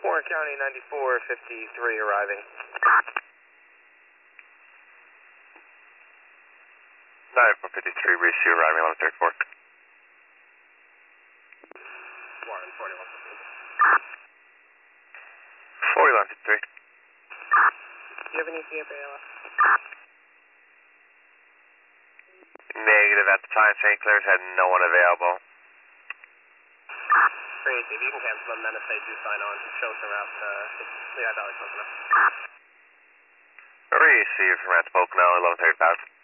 Warren County 9453 arriving. 9453, Reese, you arriving 1134. Warren 4153. 4153. Do you have any CFALS? Negative at the time. St. Clair's had no one available. Great, if you can cancel them, then if they do sign on, show us around the Lehigh Valley Pocono. Receive from Rats Pocono, 1135.